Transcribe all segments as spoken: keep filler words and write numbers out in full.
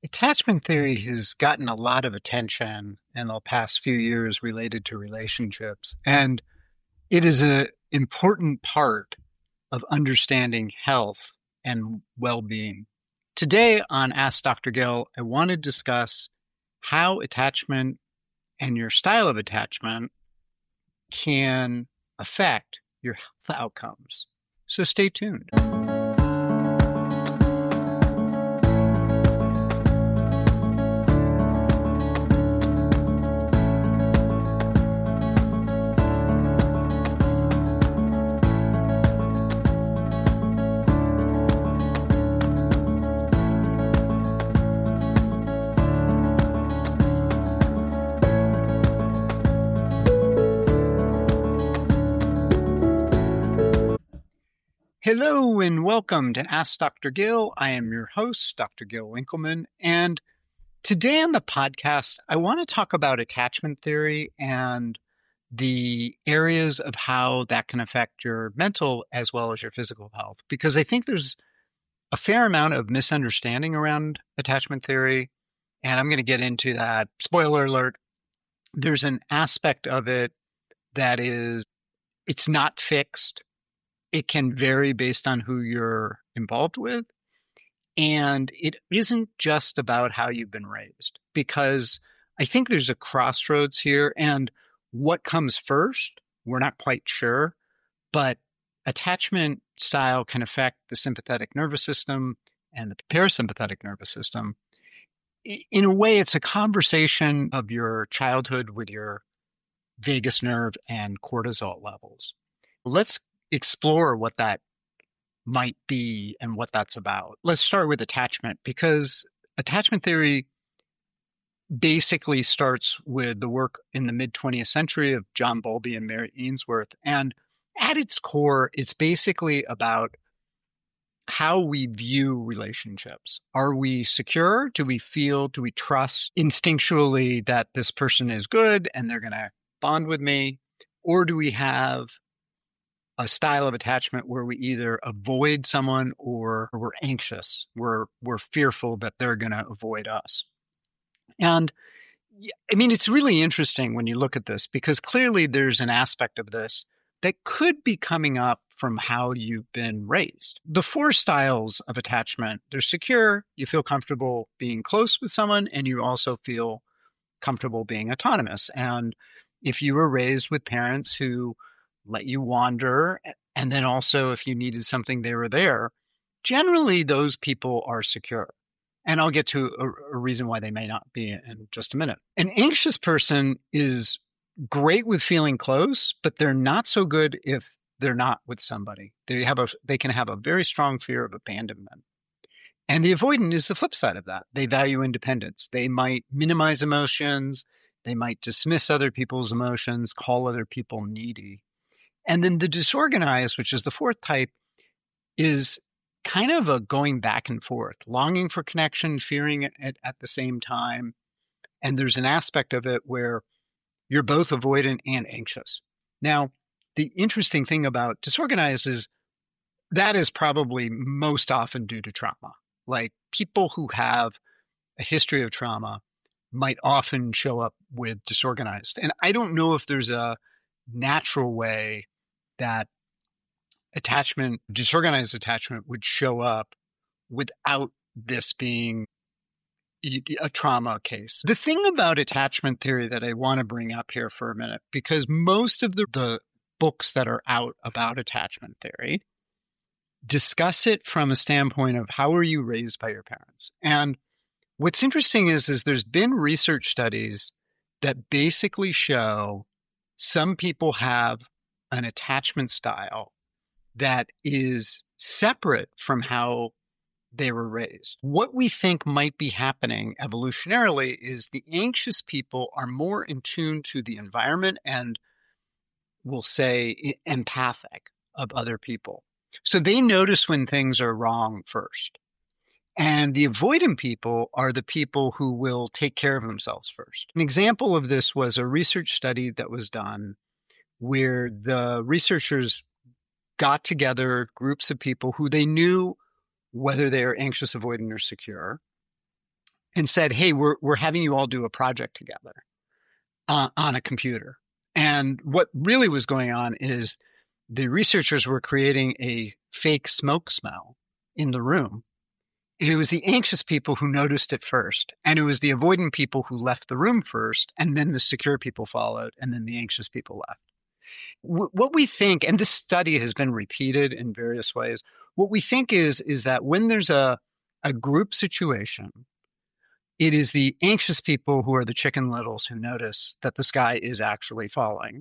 Attachment theory has gotten a lot of attention in the past few years related to relationships, and it is an important part of understanding health and well-being. Today on Ask Doctor Gill, I want to discuss how attachment and your style of attachment can affect your health outcomes. So stay tuned. Hello and welcome to Ask Doctor Gill. I am your host, Doctor Gill Winkleman, and today on the podcast, I want to talk about attachment theory and the areas of how that can affect your mental as well as your physical health, because I think there's a fair amount of misunderstanding around attachment theory, and I'm going to get into that. Spoiler alert, there's an aspect of it that is, it's not fixed. It can vary based on who you're involved with. And it isn't just about how you've been raised, because I think there's a crossroads here. And what comes first, we're not quite sure. But attachment style can affect the sympathetic nervous system and the parasympathetic nervous system. In a way, it's a conversation of your childhood with your vagus nerve and cortisol levels. Let's explore what that might be and what that's about. Let's start with attachment, because attachment theory basically starts with the work in the mid-twentieth century of John Bowlby and Mary Ainsworth. And at its core, it's basically about how we view relationships. Are we secure? Do we feel, do we trust instinctually that this person is good and they're going to bond with me? Or do we have a style of attachment where we either avoid someone or we're anxious, we're, we're fearful that they're going to avoid us? And I mean, it's really interesting when you look at this, because clearly there's an aspect of this that could be coming up from how you've been raised. The four styles of attachment, they're secure, you feel comfortable being close with someone, and you also feel comfortable being autonomous. And if you were raised with parents who let you wander, and then also if you needed something, they were there, generally those people are secure. And I'll get to a, a reason why they may not be in just a minute. An anxious person is great with feeling close, but they're not so good if they're not with somebody. They have a they can have a very strong fear of abandonment. And the avoidant is the flip side of that. They value independence. They might minimize emotions. They might dismiss other people's emotions, call other people needy. And then the disorganized, which is the fourth type, is kind of a going back and forth, longing for connection, fearing it at the same time. And there's an aspect of it where you're both avoidant and anxious. Now, the interesting thing about disorganized is that is probably most often due to trauma. Like people who have a history of trauma might often show up with disorganized. And I don't know if there's a natural way that attachment, disorganized attachment would show up without this being a trauma case. The thing about attachment theory that I want to bring up here for a minute, because most of the, the books that are out about attachment theory discuss it from a standpoint of how were you raised by your parents. And what's interesting is, is there's been research studies that basically show some people have an attachment style that is separate from how they were raised. What we think might be happening evolutionarily is the anxious people are more in tune to the environment and, we'll say, empathic of other people. So they notice when things are wrong first. And the avoidant people are the people who will take care of themselves first. An example of this was a research study that was done where the researchers got together groups of people who they knew whether they are anxious, avoidant, or secure. and said, hey, we're, we're having you all do a project together uh, on a computer. And what really was going on is the researchers were creating a fake smoke smell in the room. It was the anxious people who noticed it first, and it was the avoidant people who left the room first, and then the secure people followed, and then the anxious people left. W- what we think, and this study has been repeated in various ways, what we think is, is that when there's a, a group situation, it is the anxious people who are the chicken littles who notice that the sky is actually falling.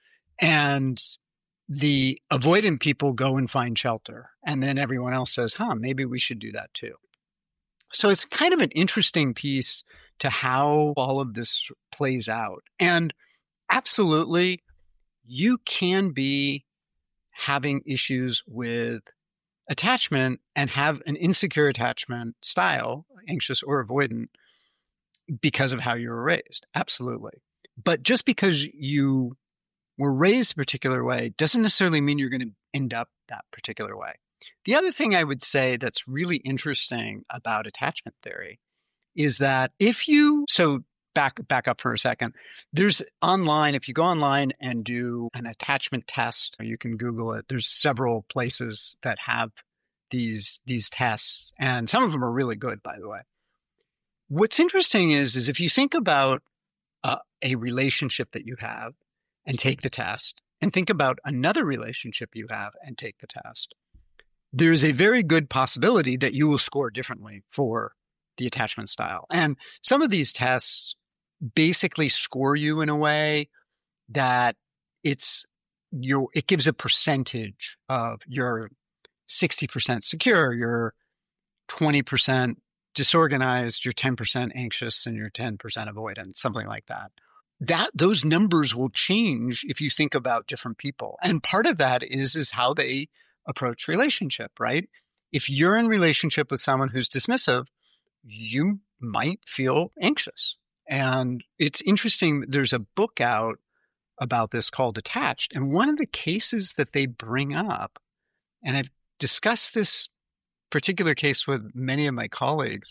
And the avoidant people go and find shelter. And then everyone else says, huh, maybe we should do that too. So it's kind of an interesting piece to how all of this plays out. And absolutely, you can be having issues with attachment and have an insecure attachment style, anxious or avoidant, because of how you were raised. Absolutely. But just because you were raised a particular way doesn't necessarily mean you're going to end up that particular way. The other thing I would say that's really interesting about attachment theory is that if you, so back, back up for a second, there's online, if you go online and do an attachment test, you can Google it. There's several places that have these, these tests, and some of them are really good, by the way. What's interesting is, is if you think about uh, a relationship that you have and take the test, and think about another relationship you have and take the test, there's a very good possibility that you will score differently for the attachment style. And some of these tests basically score you in a way that it's your, it gives a percentage of your sixty percent secure, your twenty percent disorganized, you're ten percent anxious, and you're ten percent avoidant, something like that. That those numbers will change if you think about different people. And part of that is, is how they approach relationship, right? If you're in relationship with someone who's dismissive, you might feel anxious. And it's interesting, there's a book out about this called Attached. And one of the cases that they bring up, and I've discussed this particular case with many of my colleagues,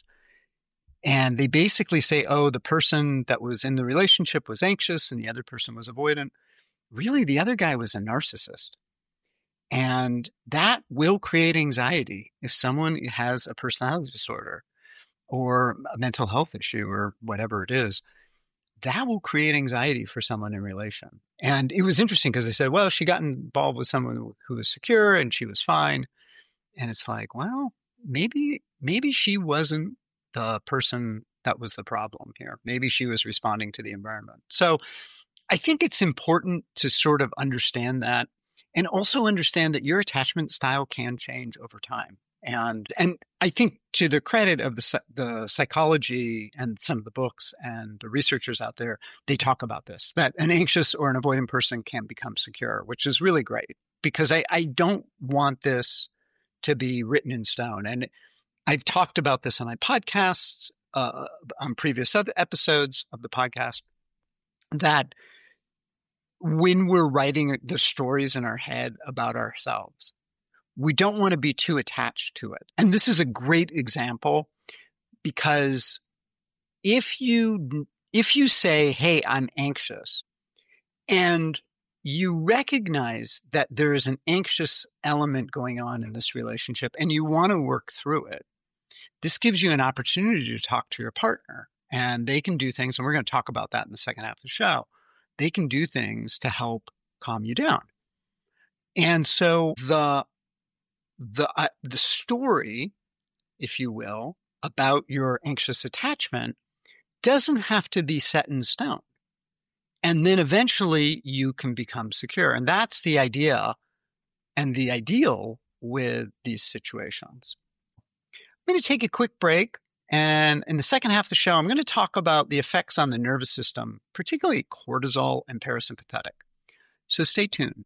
and they basically say, oh, the person that was in the relationship was anxious and the other person was avoidant. Really, the other guy was a narcissist. And that will create anxiety if someone has a personality disorder or a mental health issue or whatever it is. That will create anxiety for someone in relation. And it was interesting because they said, well, she got involved with someone who was secure and she was fine. And it's like, well, maybe maybe she wasn't the person that was the problem here. Maybe she was responding to the environment. So I think it's important to sort of understand that, and also understand that your attachment style can change over time. And and I think to the credit of the the psychology and some of the books and the researchers out there, they talk about this, that an anxious or an avoidant person can become secure, which is really great, because I, I don't want this to be written in stone. And I've talked about this on my podcasts, uh, on previous episodes of the podcast, that when we're writing the stories in our head about ourselves, we don't want to be too attached to it. And this is a great example, because if you, if you say, hey, I'm anxious, and you recognize that there is an anxious element going on in this relationship and you want to work through it, this gives you an opportunity to talk to your partner, and they can do things, and we're going to talk about that in the second half of the show. They can do things to help calm you down. And so the the uh, the story, if you will, about your anxious attachment doesn't have to be set in stone. And then eventually you can become secure. And that's the idea and the ideal with these situations. I'm going to take a quick break. And in the second half of the show, I'm going to talk about the effects on the nervous system, particularly cortisol and parasympathetic. So stay tuned.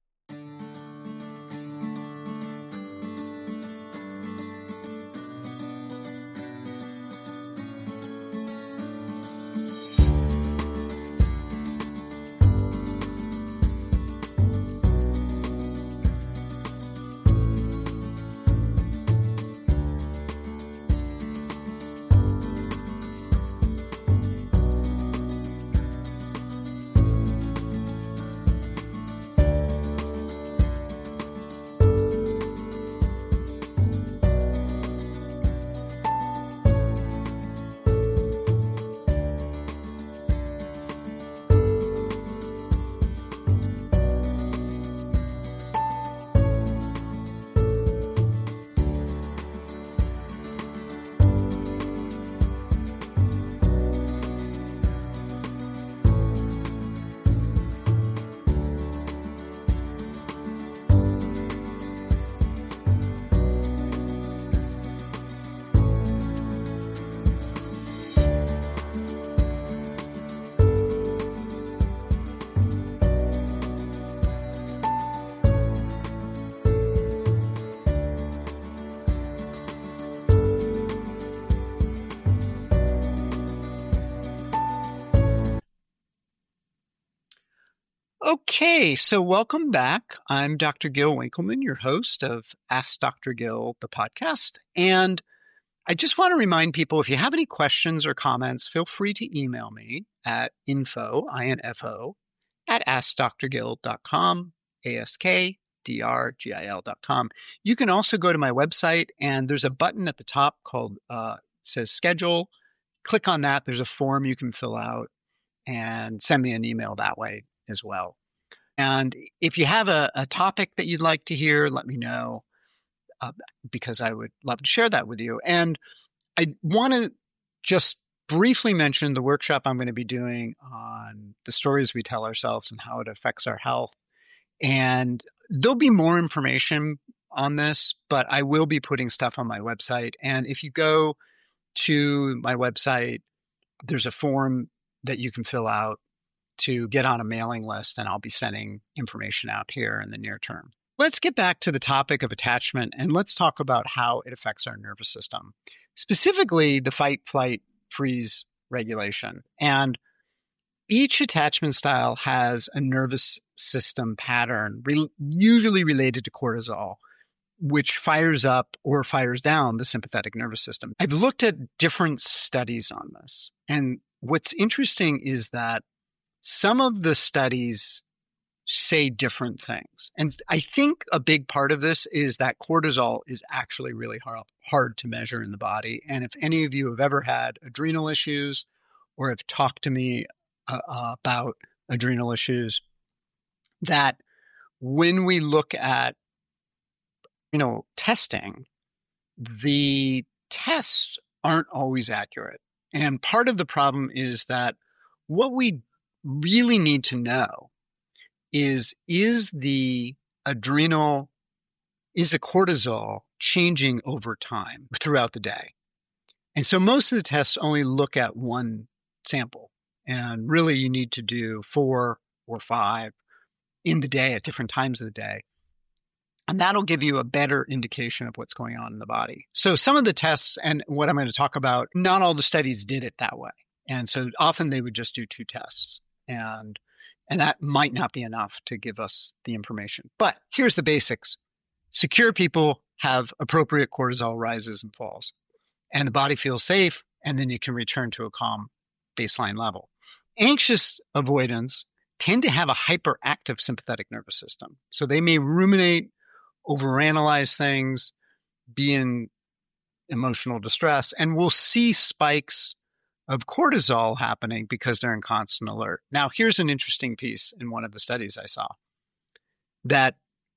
Okay, so welcome back. I'm Doctor Gil Winkelman, your host of Ask Doctor Gil, the podcast. And I just want to remind people, if you have any questions or comments, feel free to email me at info, I N F O, at ask dr gil dot com, A S K D R G I L dot com. You can also go to my website, and there's a button at the top called, uh, says schedule. Click on that. There's a form you can fill out and send me an email that way as well. And if you have a, a topic that you'd like to hear, let me know, uh, because I would love to share that with you. And I want to just briefly mention the workshop I'm going to be doing on the stories we tell ourselves and how it affects our health. And there'll be more information on this, but I will be putting stuff on my website. And if you go to my website, there's a form that you can fill out to get on a mailing list, and I'll be sending information out here in the near term. Let's get back to the topic of attachment, and let's talk about how it affects our nervous system, specifically the fight, flight, freeze regulation. And each attachment style has a nervous system pattern, re- usually related to cortisol, which fires up or fires down the sympathetic nervous system. I've looked at different studies on this, and what's interesting is that some of the studies say different things. And I think a big part of this is that cortisol is actually really hard, hard to measure in the body. And if any of you have ever had adrenal issues or have talked to me uh, uh, about adrenal issues, that when we look at, you know, testing, the tests aren't always accurate. And part of the problem is that what we really need to know is, is the adrenal, is the cortisol changing over time throughout the day? And so most of the tests only look at one sample. And really you need to do four or five in the day at different times of the day. And that'll give you a better indication of what's going on in the body. So some of the tests, and what I'm going to talk about, not all the studies did it that way. And so often they would just do two tests. And and that might not be enough to give us the information. But here's the basics. Secure people have appropriate cortisol rises and falls. And the body feels safe, and then you can return to a calm baseline level. Anxious avoidants tend to have a hyperactive sympathetic nervous system. So they may ruminate, overanalyze things, be in emotional distress, and we'll see spikes of cortisol happening because they're in constant alert. Now, here's an interesting piece in one of the studies I saw, that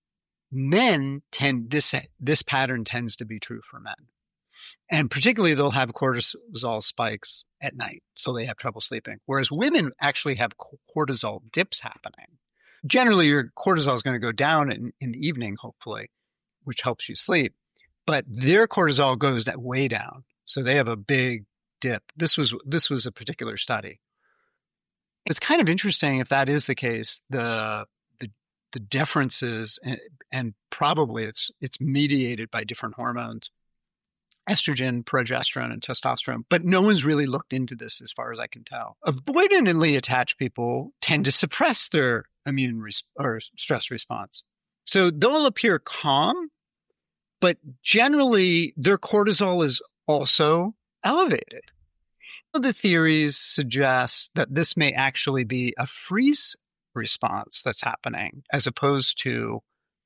men tend, this, this pattern tends to be true for men. And particularly they'll have cortisol spikes at night, so they have trouble sleeping. Whereas women actually have cortisol dips happening. Generally, your cortisol is going to go down in, in the evening, hopefully, which helps you sleep. But their cortisol goes that way down. So they have a big dip. This was this was a particular study. It's kind of interesting if that is the case, the the, the differences, and, and probably it's it's mediated by different hormones, estrogen, progesterone, and testosterone. But no one's really looked into this as far as I can tell. Avoidantly attached people tend to suppress their immune res- or stress response. So they'll appear calm, but generally their cortisol is also elevated. The theories suggest that this may actually be a freeze response that's happening as opposed to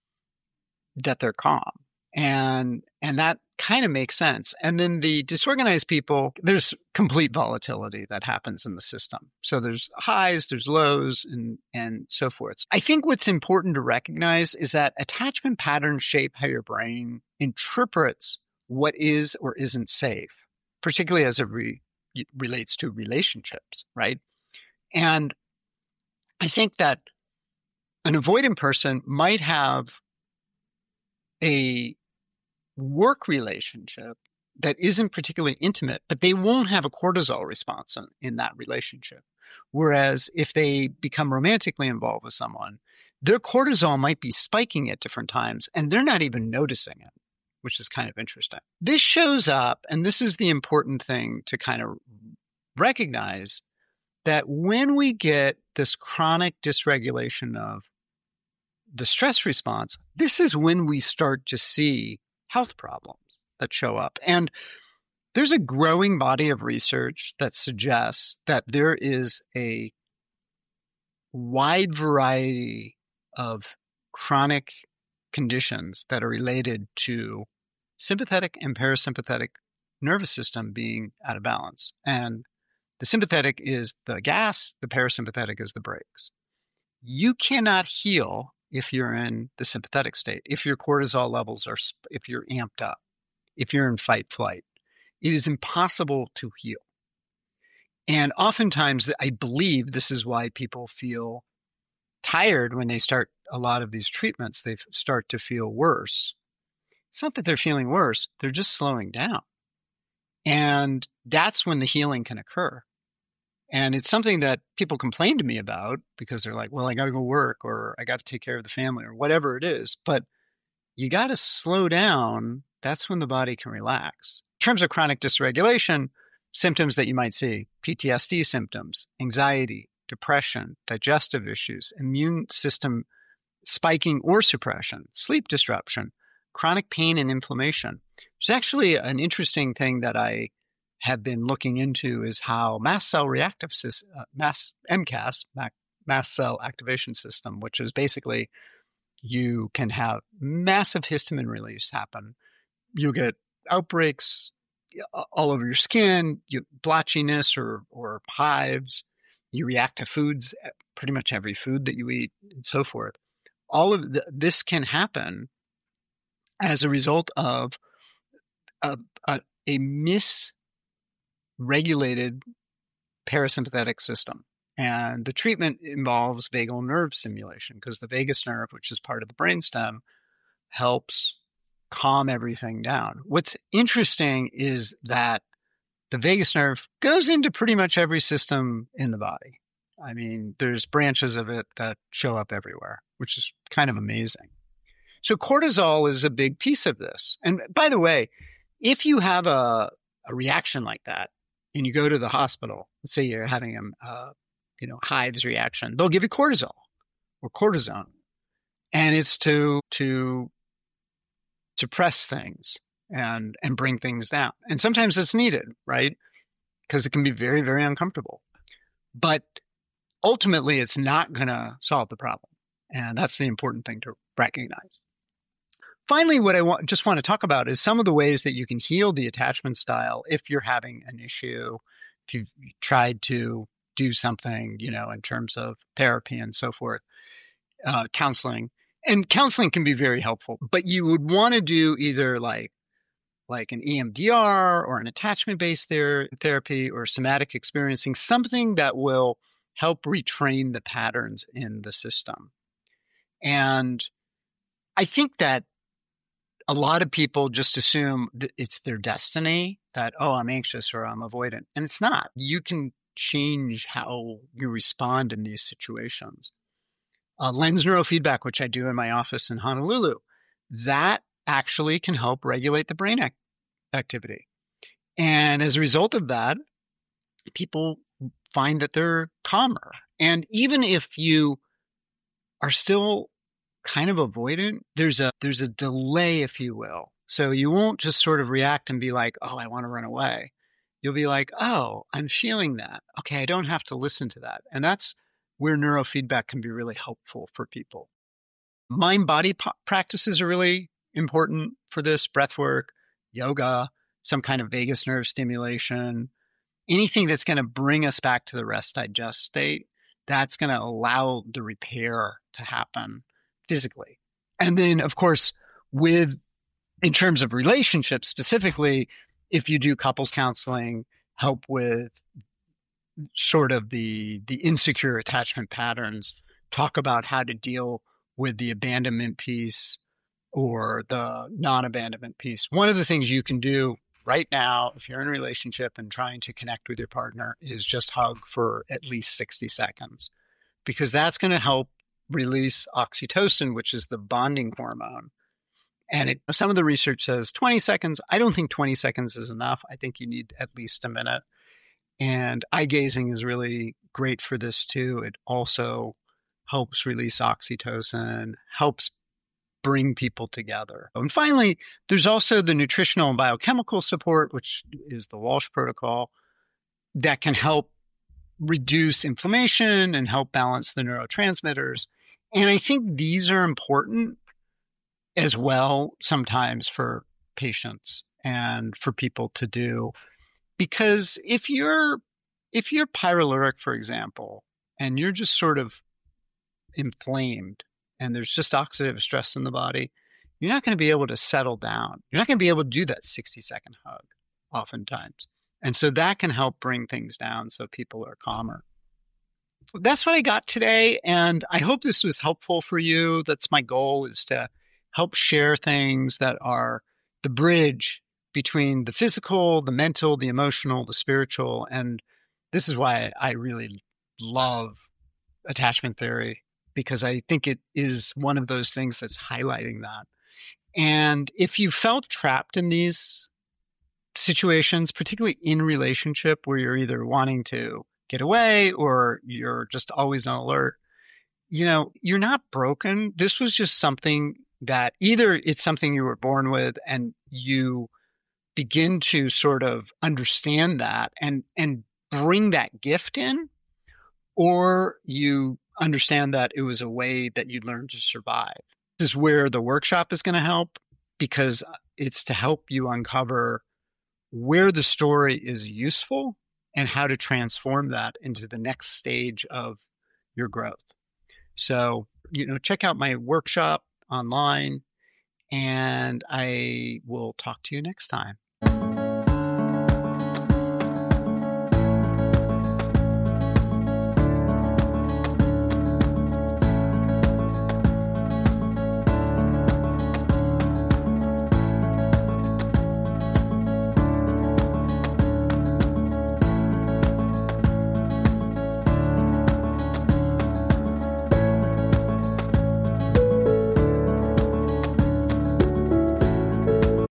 that they're calm. And and that kind of makes sense. And then the disorganized people, there's complete volatility that happens in the system. So there's highs, there's lows, and, and so forth. I think what's important to recognize is that attachment patterns shape how your brain interprets what is or isn't safe, particularly as it re- relates to relationships, right? And I think that an avoidant person might have a work relationship that isn't particularly intimate, but they won't have a cortisol response in, in that relationship. Whereas if they become romantically involved with someone, their cortisol might be spiking at different times and they're not even noticing it, which is kind of interesting. This shows up, and this is the important thing to kind of recognize, that when we get this chronic dysregulation of the stress response, this is when we start to see health problems that show up. And there's a growing body of research that suggests that there is a wide variety of chronic conditions that are related to sympathetic and parasympathetic nervous system being out of balance. And the sympathetic is the gas, the parasympathetic is the brakes. You cannot heal if you're in the sympathetic state, if your cortisol levels are, if you're amped up, if you're in fight flight. It is impossible to heal. And oftentimes, I believe this is why people feel tired when they start a lot of these treatments. They start to feel worse. It's not that they're feeling worse, they're just slowing down. And that's when the healing can occur. And it's something that people complain to me about because they're like, well, I got to go work or I got to take care of the family or whatever it is. But you got to slow down. That's when the body can relax. In terms of chronic dysregulation, symptoms that you might see, P T S D symptoms, anxiety, depression, digestive issues, immune system spiking or suppression, sleep disruption, chronic pain and inflammation. There's actually an interesting thing that I have been looking into is how mast cell reactive system, uh, mass M C A S, mast cell activation system, which is basically you can have massive histamine release happen. You'll get outbreaks all over your skin, you, blotchiness or or hives. You react to foods, pretty much every food that you eat, and so forth. All of the, this can happen as a result of a, a, a misregulated parasympathetic system. And the treatment involves vagal nerve stimulation because the vagus nerve, which is part of the brainstem, helps calm everything down. What's interesting is that the vagus nerve goes into pretty much every system in the body. I mean, there's branches of it that show up everywhere, which is kind of amazing. So cortisol is a big piece of this. And by the way, if you have a, a reaction like that and you go to the hospital, let's say you're having a, uh, you know, hives reaction, they'll give you cortisol or cortisone. And it's to, to suppress things and, and bring things down. And sometimes it's needed, right? Because it can be very, very uncomfortable. But ultimately, it's not going to solve the problem. And that's the important thing to recognize. Finally, what I want, just want to talk about is some of the ways that you can heal the attachment style if you're having an issue, if you've tried to do something, you know, in terms of therapy and so forth, uh, counseling. And counseling can be very helpful, but you would want to do either like, like an E M D R or an attachment-based ther- therapy or somatic experiencing, something that will help retrain the patterns in the system. And I think that a lot of people just assume that it's their destiny, that, oh, I'm anxious or I'm avoidant. And it's not. You can change how you respond in these situations. Uh, lens neurofeedback, which I do in my office in Honolulu, that actually can help regulate the brain ac- activity. And as a result of that, people find that they're calmer. And even if you are still kind of avoidant, there's a there's a delay, if you will. So you won't just sort of react and be like, oh, I want to run away. You'll be like, oh, I'm feeling that. Okay, I don't have to listen to that. And that's where neurofeedback can be really helpful for people. Mind-body po- practices are really important for this. Breath work, yoga, some kind of vagus nerve stimulation, anything that's going to bring us back to the rest digest state, that's going to allow the repair to happen physically. And then, of course, with, in terms of relationships specifically, if you do couples counseling, help with sort of the, the insecure attachment patterns, talk about how to deal with the abandonment piece or the non-abandonment piece. One of the things you can do right now, if you're in a relationship and trying to connect with your partner, is just hug for at least sixty seconds, because that's going to help release oxytocin, which is the bonding hormone. And it, some of the research says twenty seconds. I don't think twenty seconds is enough. I think you need at least a minute. And eye gazing is really great for this too. It also helps release oxytocin, helps bring people together. And finally, there's also the nutritional and biochemical support, which is the Walsh protocol, that can help reduce inflammation and help balance the neurotransmitters. And I think these are important as well sometimes for patients and for people to do. Because if you're if you're pyroluric, for example, and you're just sort of inflamed and there's just oxidative stress in the body, you're not going to be able to settle down. You're not going to be able to do that sixty second hug oftentimes. And so that can help bring things down so people are calmer. That's what I got today. And I hope this was helpful for you. That's my goal, is to help share things that are the bridge between the physical, the mental, the emotional, the spiritual. And this is why I really love attachment theory, because I think it is one of those things that's highlighting that. And if you felt trapped in these situations, particularly in relationship where you're either wanting to get away or you're just always on alert, you know, you're not broken. This was just something that either it's something you were born with and you begin to sort of understand that and, and bring that gift in, or you understand that it was a way that you learned to survive. This is where the workshop is going to help, because it's to help you uncover where the story is useful and how to transform that into the next stage of your growth. So, you know, check out my workshop online, and I will talk to you next time.